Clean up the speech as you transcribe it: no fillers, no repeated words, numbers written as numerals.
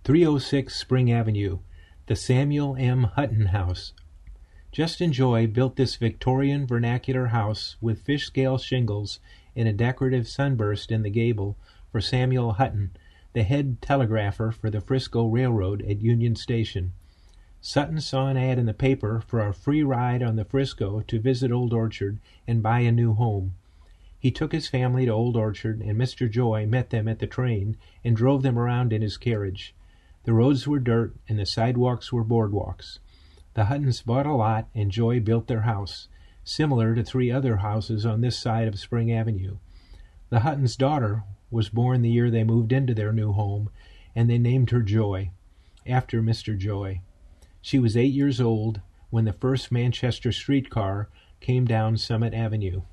306 Spring Avenue, the Samuel M. Hutton House. Justin Joy built this Victorian vernacular house with fish scale shingles and a decorative sunburst in the gable for Samuel Hutton, the head telegrapher for the Frisco Railroad at Union Station. Sutton saw an ad in the paper for a free ride on the Frisco to visit Old Orchard and buy a new home. He took his family to Old Orchard, and Mr. Joy met them at the train and drove them around in his carriage. The roads were dirt, and the sidewalks were boardwalks. The Huttons bought a lot, and Joy built their house, similar to 3 other houses on this side of Spring Avenue. The Huttons' daughter was born the year they moved into their new home, and they named her Joy, after Mr. Joy. She was 8 years old when the first Manchester streetcar came down Summit Avenue.